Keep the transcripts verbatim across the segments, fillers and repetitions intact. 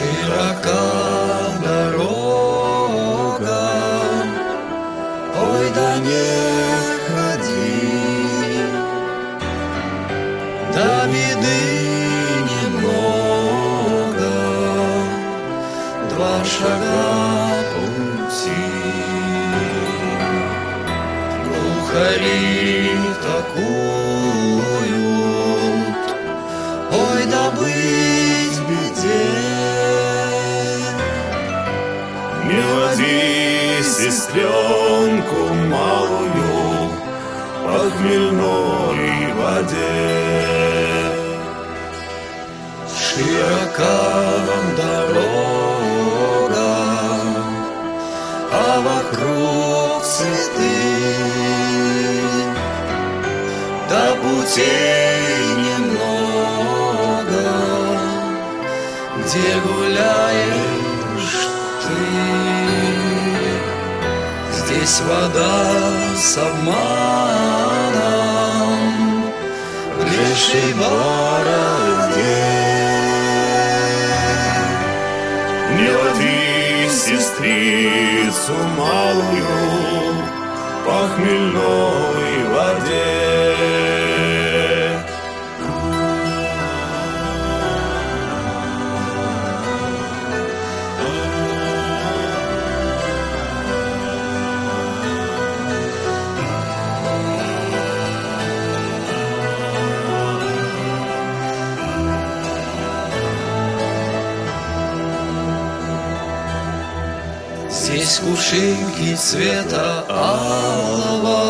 Широка дорога, ой, да не ходи, до беды немного, два шага пути. Глухари такуют, ой, да быть беде. Не води сестренку малую по хмельной воде. Широка дорога, а вокруг цветы, да путей немного, где гуляешь ты. Здесь вода с обманом в лешей бороде. Не води сестрицу малую по хмельной воде. Здесь кувшинки цвета алого,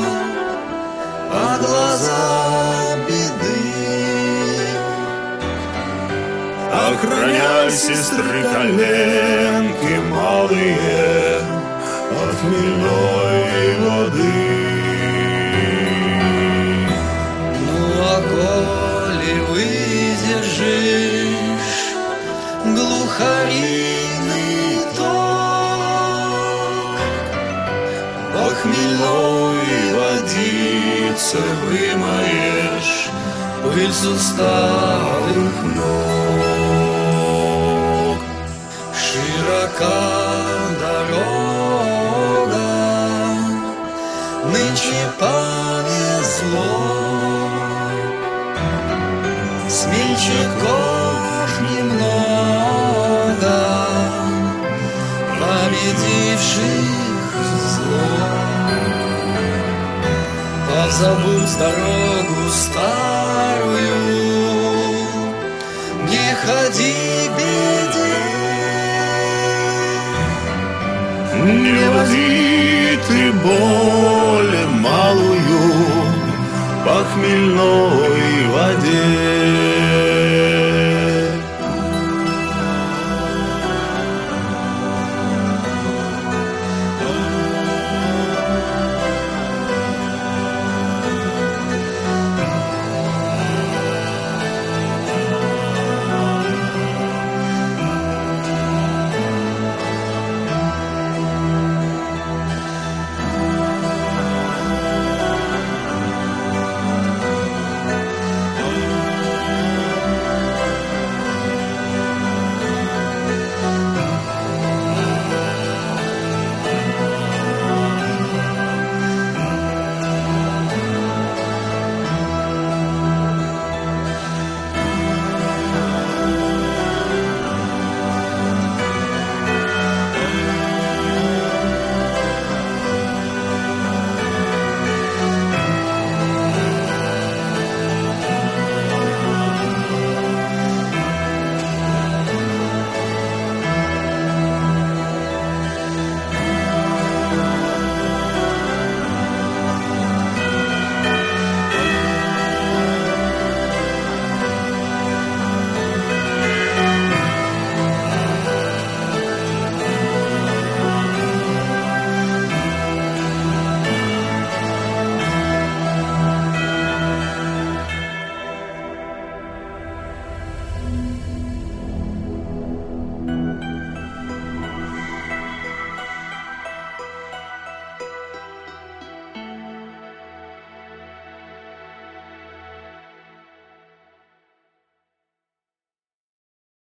а глаза беды. Охраняй, сестры, коленки малые от хмельной воды. Ну а коли выдержишь глухариный ток, по хмельной водице вымоешь пыль с усталых ног. Широка дорога, нынче повезло, смельчаков немного, победивших зло. Позабудь дорогу старую, не ходи к беде. Не води ты боль малую по хмельной воде.